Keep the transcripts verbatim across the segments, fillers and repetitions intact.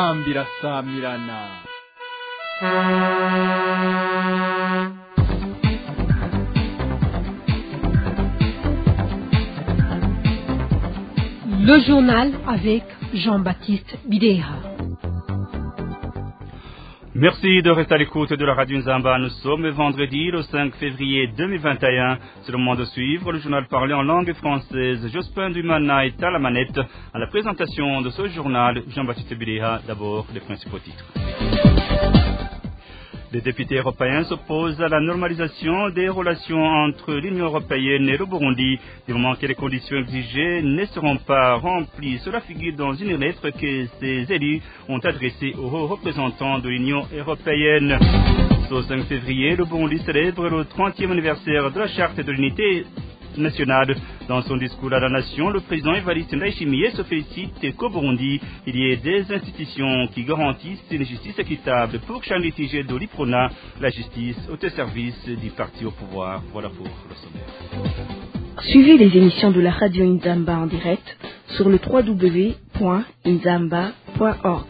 inzambi irasamirana. Le journal avec Jean-Baptiste Bidéha. Merci de rester à l'écoute de la radio Nzamba. Nous sommes vendredi le cinq février deux mille vingt et un. C'est le moment de suivre le journal parlé en langue française. Jospin Dumana est à la manette. À la présentation de ce journal, Jean-Baptiste Bidéha. D'abord, les principaux titres. Les députés européens s'opposent à la normalisation des relations entre l'Union européenne et le Burundi du moment que les conditions exigées ne seront pas remplies. Cela figure dans une lettre que ces élus ont adressée aux représentants de l'Union européenne. Ce cinq février, le Burundi célèbre le trentième anniversaire de la Charte de l'unité nationale. Dans son discours à la nation, le président Evariste Ndayishimiye se félicite qu'au Burundi, il y ait des institutions qui garantissent une justice équitable pour chaque litige de l'Iprona, la justice au service du parti au pouvoir. Voilà pour le sommaire. Suivez les émissions de la radio Nzamba en direct sur le w w w point nzamba point org.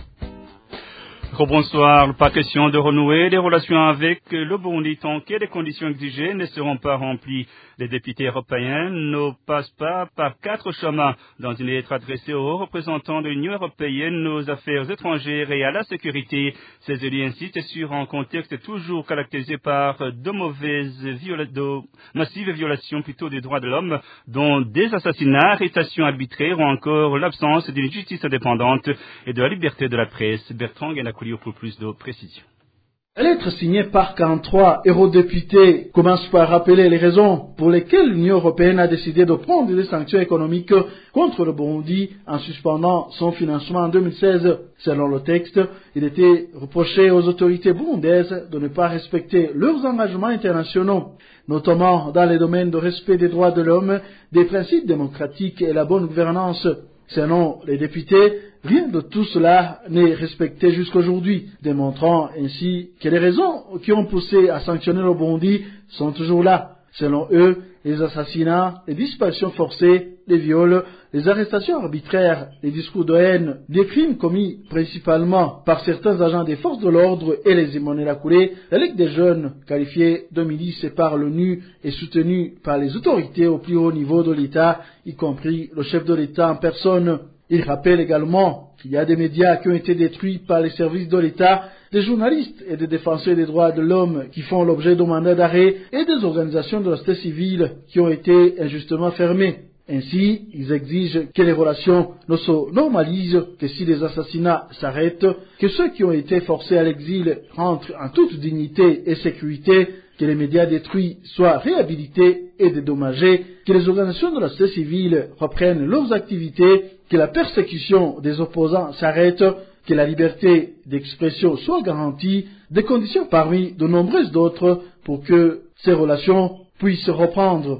Bonsoir. Pas question de renouer les relations avec le Burundi tant que les conditions exigées ne seront pas remplies. Les députés européens ne passent pas par quatre chemins. Dans une lettre adressée aux représentants de l'Union européenne aux affaires étrangères et à la sécurité, ces élus insistent sur un contexte toujours caractérisé par de mauvaises viola- de massives violations plutôt des droits de l'homme, dont des assassinats, arrestations arbitraires ou encore l'absence d'une justice indépendante et de la liberté de la presse. Bertrand Guénacouli pour plus de précision. La lettre signée par quarante-trois eurodéputés commence par rappeler les raisons pour lesquelles l'Union européenne a décidé de prendre des sanctions économiques contre le Burundi en suspendant son financement en deux mille seize. Selon le texte, il était reproché aux autorités burundaises de ne pas respecter leurs engagements internationaux, notamment dans les domaines de respect des droits de l'homme, des principes démocratiques et la bonne gouvernance. Selon les députés, rien de tout cela n'est respecté jusqu'aujourd'hui, démontrant ainsi que les raisons qui ont poussé à sanctionner le Burundi sont toujours là. Selon eux, les assassinats, les disparitions forcées, les viols, les arrestations arbitraires, les discours de haine, les crimes commis principalement par certains agents des forces de l'ordre et les Imbonerakure, la Ligue des jeunes, qualifiée de milice par l'ONU et soutenue par les autorités au plus haut niveau de l'État, y compris le chef de l'État en personne. Il rappelle également qu'il y a des médias qui ont été détruits par les services de l'État, des journalistes et des défenseurs des droits de l'homme qui font l'objet de mandats d'arrêt et des organisations de la société civile qui ont été injustement fermées. Ainsi, ils exigent que les relations ne se normalisent que si les assassinats s'arrêtent, que ceux qui ont été forcés à l'exil rentrent en toute dignité et sécurité, que les médias détruits soient réhabilités et dédommagés, que les organisations de la société civile reprennent leurs activités, que la persécution des opposants s'arrête, que la liberté d'expression soit garantie, des conditions parmi de nombreuses d'autres pour que ces relations puissent reprendre.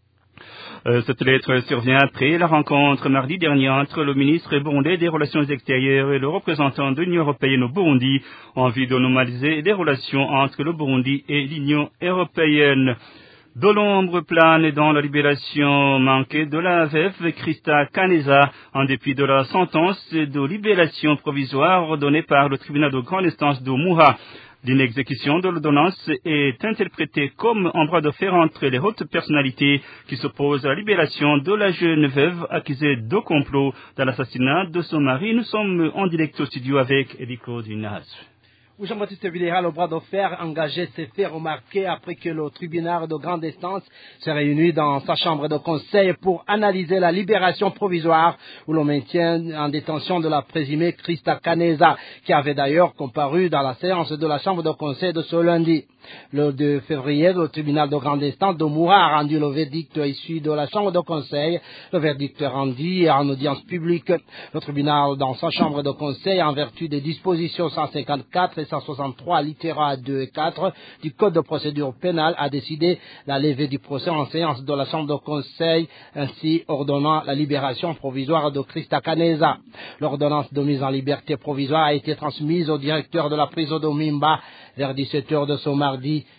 Euh, cette lettre survient après la rencontre mardi dernier entre le ministre burundais des Relations extérieures et le représentant de l'Union européenne au Burundi en vue de normaliser les relations entre le Burundi et l'Union européenne. De l'ombre plane dans la libération manquée de la veuve Christa Kaneza en dépit de la sentence de libération provisoire ordonnée par le tribunal de grande instance de Muha. L'inexécution de l'ordonnance est interprétée comme un bras de fer entre les hautes personnalités qui s'opposent à la libération de la jeune veuve accusée de complot dans l'assassinat de son mari. Nous sommes en direct au studio avec Eddie Claude Inaz. Jean-Baptiste Bidéha, le bras de fer engagé s'est fait remarquer après que le tribunal de grande instance s'est réuni dans sa chambre de conseil pour analyser la libération provisoire ou le maintien en détention de la présumée Christa Kaneza, qui avait d'ailleurs comparu dans la séance de la chambre de conseil de ce lundi. Le deux février, le tribunal de grande instance de Muha a rendu le verdict issu de la chambre de conseil. Le verdict est rendu en audience publique. Le tribunal, dans sa chambre de conseil, en vertu des dispositions cent cinquante-quatre et cent soixante-trois, littéra deux et quatre du Code de procédure pénale, a décidé la levée du procès en séance de la chambre de conseil, ainsi ordonnant la libération provisoire de Christa Kaneza. L'ordonnance de mise en liberté provisoire a été transmise au directeur de la prison de Mimba vers dix-sept heures de ce mardi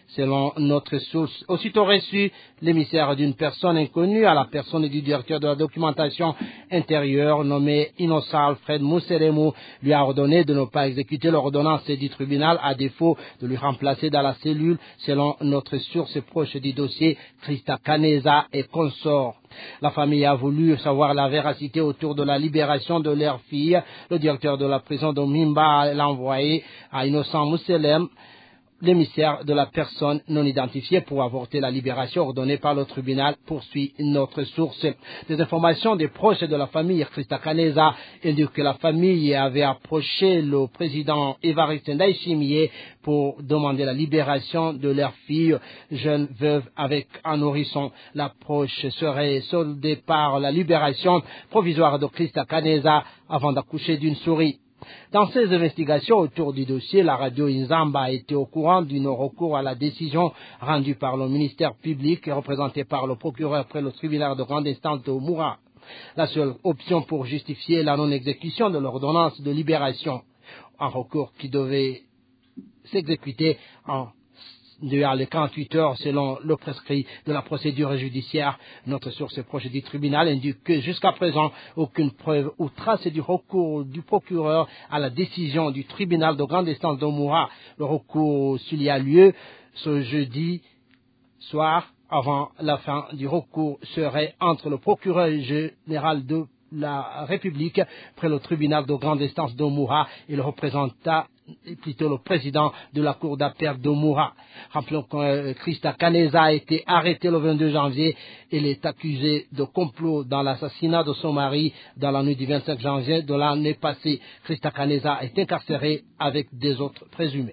selon notre source. Aussitôt reçu, l'émissaire d'une personne inconnue à la personne du directeur de la documentation intérieure nommé Innocent Alfred Mousseremou lui a ordonné de ne pas exécuter l'ordonnance du tribunal à défaut de lui remplacer dans la cellule selon notre source proche du dossier Christa Kaneza et consorts. La famille a voulu savoir la véracité autour de la libération de leur fille. Le directeur de la prison de Mimba l'a envoyé à Innocent Mousseremou, l'émissaire de la personne non identifiée, pour avorter la libération ordonnée par le tribunal, poursuit notre source. Des informations des proches de la famille Christa Kaneza indiquent que la famille avait approché le président Évariste Ndayishimiye pour demander la libération de leur fille, jeune veuve avec un nourrisson. L'approche serait soldée par la libération provisoire de Christa Kaneza avant d'accoucher d'une souris. Dans ces investigations autour du dossier, la radio Inzamba a été au courant du non-recours à la décision rendue par le ministère public et représentée par le procureur près le tribunal de grande instance de Moura. La seule option pour justifier la non-exécution de l'ordonnance de libération, un recours qui devait s'exécuter en dehors les quarante-huit heures selon le prescrit de la procédure judiciaire. Notre source proche du tribunal indique que jusqu'à présent, aucune preuve ou trace du recours du procureur à la décision du tribunal de grande instance de Moura. Le recours s'il y a lieu ce jeudi soir avant la fin du recours serait entre le procureur général de la République près le tribunal de grande instance de Moura et le représentant plutôt le président de la cour d'appel de Moura. Rappelons que euh, Christa Kaneza a été arrêtée le vingt-deux janvier. Elle est accusée de complot dans l'assassinat de son mari dans la nuit du vingt-cinq janvier de l'année passée. Christa Kaneza est incarcérée avec des autres présumés.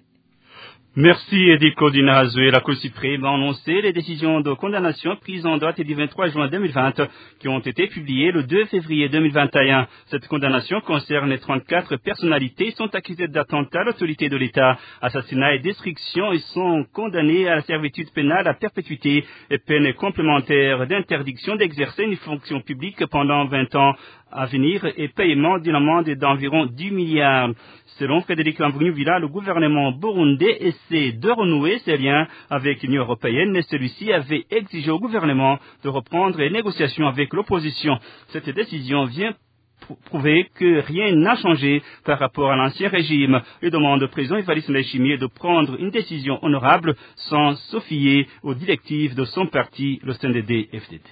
Merci Edith Codinazoué. La Cour suprême a annoncé les décisions de condamnation prises en date du vingt-trois juin deux mille vingt qui ont été publiées le deux février deux mille vingt et un. Cette condamnation concerne les trente-quatre personnalités qui sont accusées d'attentat à l'autorité de l'État, assassinat et destruction et sont condamnées à la servitude pénale à perpétuité et peine complémentaire d'interdiction d'exercer une fonction publique pendant vingt ans à venir et paiement d'une amende d'environ dix milliards. Selon Frédéric Lambrou-Villa, le gouvernement burundais essaie de renouer ses liens avec l'Union européenne, mais celui-ci avait exigé au gouvernement de reprendre les négociations avec l'opposition. Cette décision vient prouver que rien n'a changé par rapport à l'ancien régime. Il demande au président Évariste Ndayishimiye de prendre une décision honorable sans se fier aux directives de son parti, le C N D D F D D.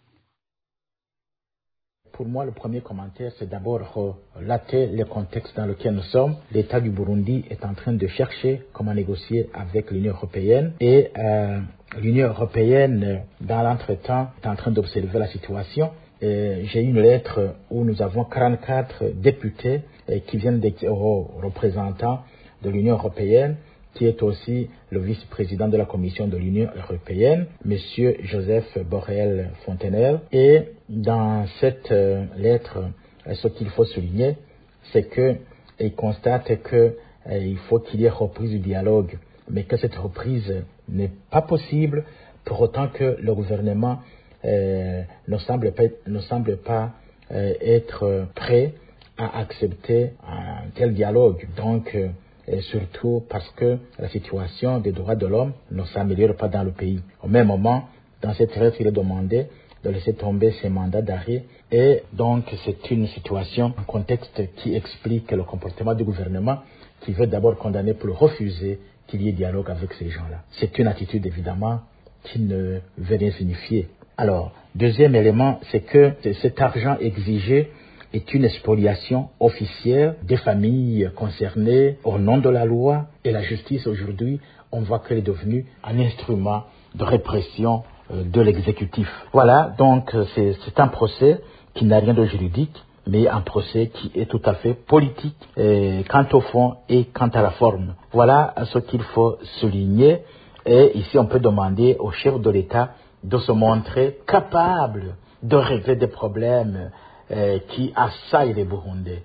Pour moi, le premier commentaire, c'est d'abord relater le contexte dans lequel nous sommes. L'État du Burundi est en train de chercher comment négocier avec l'Union européenne et euh, l'Union européenne, dans l'entretemps, est en train d'observer la situation. Et j'ai une lettre où nous avons quarante-quatre députés qui viennent des représentants de l'Union européenne, qui est aussi le vice-président de la Commission de l'Union européenne, M. Joseph Borrell Fontenelle. Et dans cette euh, lettre, ce qu'il faut souligner, c'est qu'il constate qu'il euh, faut qu'il y ait reprise du dialogue, mais que cette reprise n'est pas possible pour autant que le gouvernement euh, ne semble pas, ne semble pas euh, être prêt à accepter un tel dialogue. Donc, euh, et surtout parce que la situation des droits de l'homme ne s'améliore pas dans le pays. Au même moment, dans cette lettre, il est demandé de laisser tomber ces mandats d'arrêt. Et donc, c'est une situation, un contexte qui explique le comportement du gouvernement qui veut d'abord condamner pour refuser qu'il y ait dialogue avec ces gens-là. C'est une attitude, évidemment, qui ne veut rien signifier. Alors, deuxième élément, c'est que cet argent exigé est une spoliation officielle des familles concernées au nom de la loi. Et la justice, aujourd'hui, on voit qu'elle est devenue un instrument de répression de l'exécutif. Voilà, donc c'est, c'est un procès qui n'a rien de juridique, mais un procès qui est tout à fait politique, et quant au fond et quant à la forme. Voilà ce qu'il faut souligner. Et ici, on peut demander au chef de l'État de se montrer capable de régler des problèmes euh, qui assaillent les Burundais.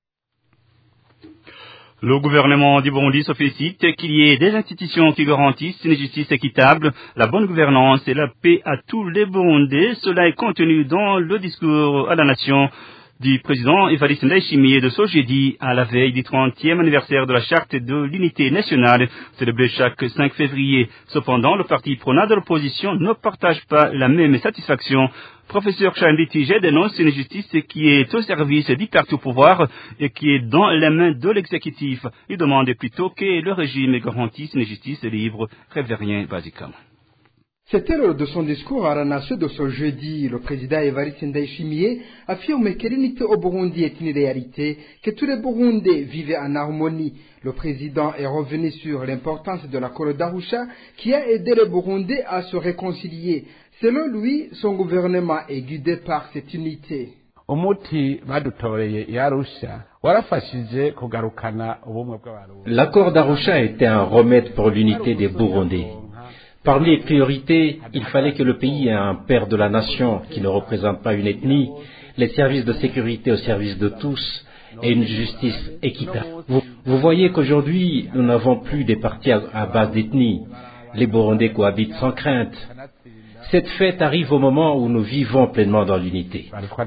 Le gouvernement du Burundi se félicite qu'il y ait des institutions qui garantissent une justice équitable, la bonne gouvernance et la paix à tous les Burundais. Cela est contenu dans le discours à la nation du président Évariste Ndayishimiye de ce jeudi à la veille du trentième anniversaire de la charte de l'unité nationale célébrée chaque cinq février. Cependant, le parti prônant de l'opposition ne partage pas la même satisfaction. Professeur Charles Tigé dénonce une justice qui est au service du parti au pouvoir et qui est dans les mains de l'exécutif. Il demande plutôt que le régime garantisse une justice libre. Révérien Bazikam. C'était lors de son discours à la nation de ce jeudi. Le président Évariste Ndayishimiye affirme que l'unité au Burundi est une réalité, que tous les Burundais vivaient en harmonie. Le président est revenu sur l'importance de l'accord d'Arusha qui a aidé les Burundais à se réconcilier. Selon lui, son gouvernement est guidé par cette unité. L'accord d'Arusha était un remède pour l'unité des Burundais. Parmi les priorités, il fallait que le pays ait un père de la nation qui ne représente pas une ethnie, les services de sécurité au service de tous et une justice équitable. Vous, vous voyez qu'aujourd'hui, nous n'avons plus des partis à, à base d'ethnie. Les Burundais cohabitent sans crainte. Cette fête arrive au moment où nous vivons pleinement dans l'unité.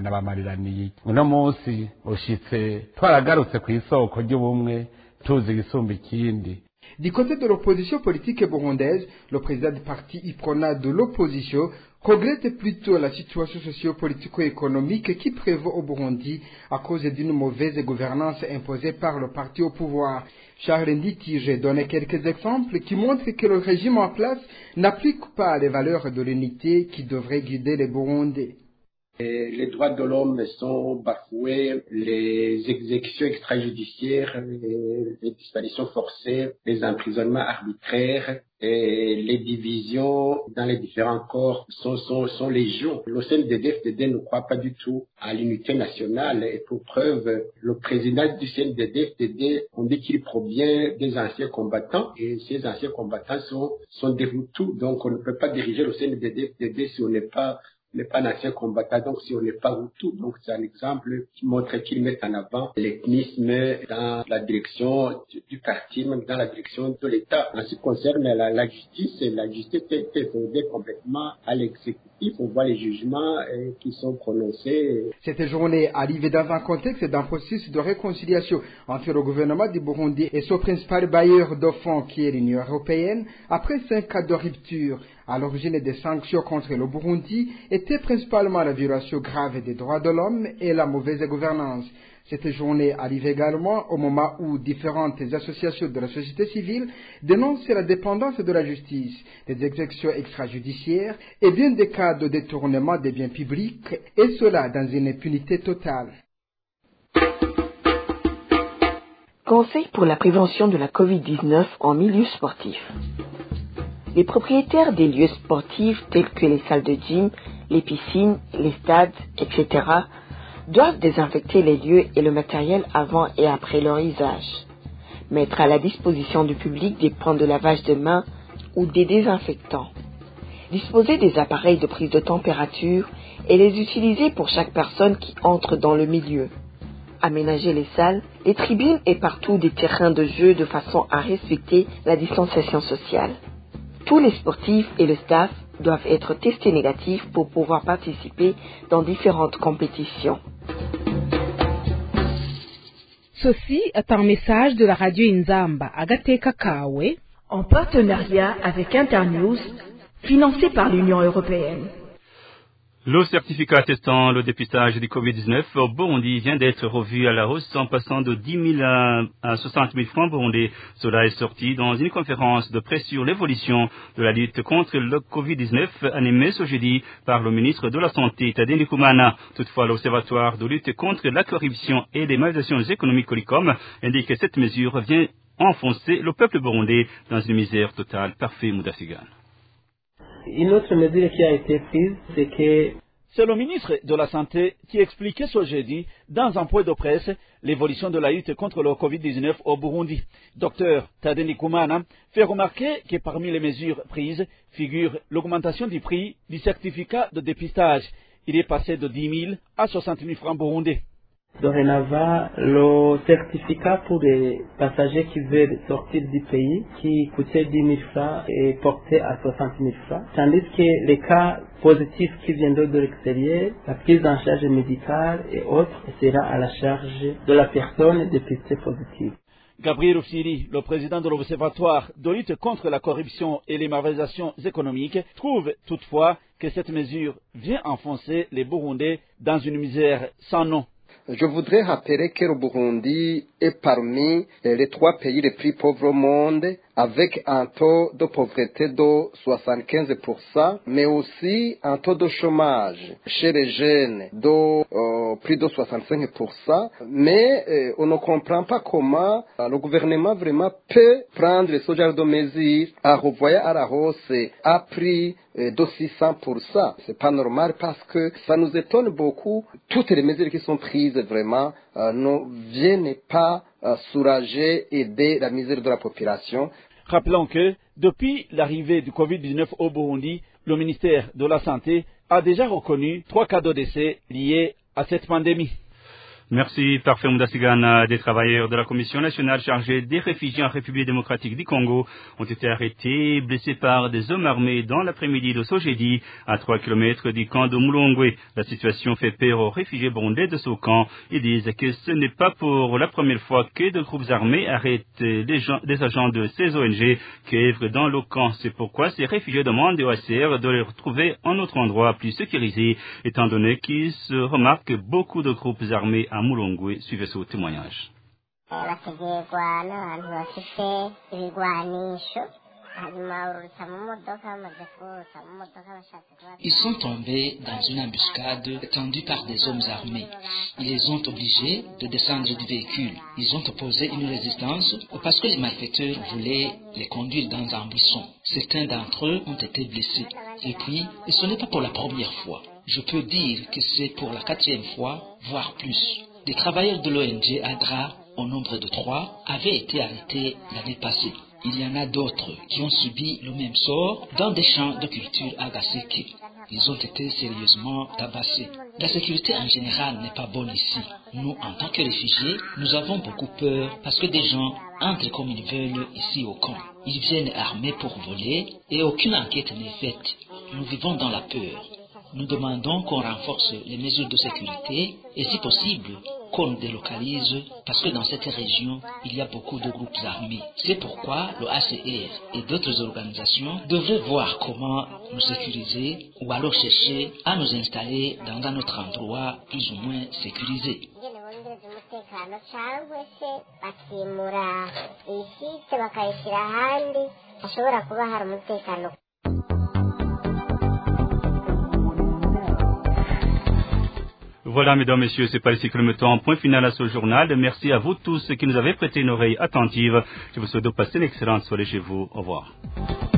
Du côté de l'opposition politique burundaise, le président du parti Iprona de l'opposition regrette plutôt la situation socio-politico-économique qui prévaut au Burundi à cause d'une mauvaise gouvernance imposée par le parti au pouvoir. Charles Nditige donne quelques exemples qui montrent que le régime en place n'applique pas les valeurs de l'unité qui devraient guider les Burundais. Les droits de l'homme sont bafoués, les exécutions extrajudiciaires, les, les disparitions forcées, les emprisonnements arbitraires et les divisions dans les différents corps sont, sont, sont légion. Le C N D D F D D ne croit pas du tout à l'unité nationale et pour preuve, le président du C N D D F D D, on dit qu'il provient des anciens combattants et ces anciens combattants sont, sont des Hutus, donc on ne peut pas diriger le C N D D F D D si on n'est pas n'est pas un ancien combattant, donc si on n'est pas Hutu. Donc c'est un exemple qui montre qu'ils mettent en avant l'ethnisme dans la direction du, du parti, même dans la direction de l'État. En ce qui concerne la, la justice, la justice est fondée complètement à l'exécutif. On voit les jugements euh, qui sont prononcés. Cette journée arrive dans un contexte d'un processus de réconciliation entre le gouvernement du Burundi et son principal bailleur de fonds qui est l'Union européenne après cinq cas de rupture. À l'origine des sanctions contre le Burundi était principalement la violation grave des droits de l'homme et la mauvaise gouvernance. Cette journée arrive également au moment où différentes associations de la société civile dénoncent la dépendance de la justice, des exécutions extrajudiciaires et bien des cas de détournement des biens publics, et cela dans une impunité totale. Conseil pour la prévention de la covid dix-neuf en milieu sportif. Les propriétaires des lieux sportifs tels que les salles de gym, les piscines, les stades, et cetera doivent désinfecter les lieux et le matériel avant et après leur usage. Mettre à la disposition du public des points de lavage de mains ou des désinfectants. Disposer des appareils de prise de température et les utiliser pour chaque personne qui entre dans le milieu. Aménager les salles, les tribunes et partout des terrains de jeu de façon à respecter la distanciation sociale. Tous les sportifs et le staff doivent être testés négatifs pour pouvoir participer dans différentes compétitions. Ceci est un message de la radio Inzamba Agateka Kawe en partenariat avec Internews, financé par l'Union européenne. Le certificat attestant le dépistage du covid dix-neuf au Burundi vient d'être revu à la hausse en passant de dix mille à soixante mille francs burundais. Cela est sorti dans une conférence de presse sur l'évolution de la lutte contre le covid dix-neuf animée ce jeudi par le ministre de la Santé, Tadei Ndikumana. Toutefois, l'Observatoire de lutte contre la corruption et les malversations économiques Colicom indique que cette mesure vient enfoncer le peuple burundais dans une misère totale. Parfait Moudasigan. Une autre mesure qui a été prise, c'est que... C'est le ministre de la Santé qui expliquait ce jeudi, dans un point de presse, l'évolution de la lutte contre le covid dix-neuf au Burundi. Docteur Tadei Ndikumana fait remarquer que parmi les mesures prises figure l'augmentation du prix du certificat de dépistage. Il est passé de dix mille à soixante mille francs burundais. Dorénavant, le certificat pour les passagers qui veulent sortir du pays, qui coûtait dix mille francs, est porté à soixante mille francs. Tandis que les cas positifs qui viendront de l'extérieur, la prise en charge médicale et autres sera à la charge de la personne dépistée positive. Gabriel Ofsiri, le président de l'Observatoire de lutte contre la corruption et les malversations économiques, trouve toutefois que cette mesure vient enfoncer les Burundais dans une misère sans nom. Je voudrais rappeler que le Burundi est parmi les trois pays les plus pauvres au monde, avec un taux de pauvreté de soixante-quinze pour cent, mais aussi un taux de chômage chez les jeunes de euh, plus de soixante-cinq pour cent. Mais euh, on ne comprend pas comment euh, le gouvernement vraiment peut prendre ce genre de mesures à revoyer à la hausse à prix euh, de six cents pour cent. C'est pas normal parce que ça nous étonne beaucoup. Toutes les mesures qui sont prises vraiment euh, ne viennent pas euh, soulager, aider la misère de la population. Rappelons que, depuis l'arrivée du covid dix-neuf au Burundi, le ministère de la Santé a déjà reconnu trois cas de décès liés à cette pandémie. Merci, Parfait Moudasigana. Des travailleurs de la Commission nationale chargée des réfugiés en République démocratique du Congo ont été arrêtés, blessés par des hommes armés dans l'après-midi de ce jeudi, à trois kilomètres du camp de Mulongwe. La situation fait peur aux réfugiés burundais de ce camp. Ils disent que ce n'est pas pour la première fois que des groupes armés arrêtent des, gens, des agents de ces O N G qui œuvrent dans le camp. C'est pourquoi ces réfugiés demandent au H C R de les retrouver en autre endroit plus sécurisé, étant donné qu'il se remarque que beaucoup de groupes armés à Mulongwe. Suivez ce témoignage. Ils sont tombés dans une embuscade tendue par des hommes armés. Ils les ont obligés de descendre du véhicule. Ils ont opposé une résistance parce que les malfaiteurs voulaient les conduire dans un buisson. Certains d'entre eux ont été blessés. Et puis, ce n'est pas pour la première fois. Je peux dire que c'est pour la quatrième fois, voire plus. Des travailleurs de l'O N G ADRA, au nombre de trois, avaient été arrêtés l'année passée. Il y en a d'autres qui ont subi le même sort dans des champs de culture à Gaseke. Ils ont été sérieusement tabassés. La sécurité en général n'est pas bonne ici. Nous, en tant que réfugiés, nous avons beaucoup peur parce que des gens entrent comme ils veulent ici au camp. Ils viennent armés pour voler et aucune enquête n'est faite. Nous vivons dans la peur. Nous demandons qu'on renforce les mesures de sécurité et si possible qu'on délocalise parce que dans cette région il y a beaucoup de groupes armés. C'est pourquoi le H C R et d'autres organisations devraient voir comment nous sécuriser ou alors chercher à nous installer dans un autre endroit plus ou moins sécurisé. Voilà, mesdames, messieurs, c'est par ici que nous mettons un point final à ce journal. Merci à vous tous qui nous avez prêté une oreille attentive. Je vous souhaite de passer une excellente soirée chez vous. Au revoir.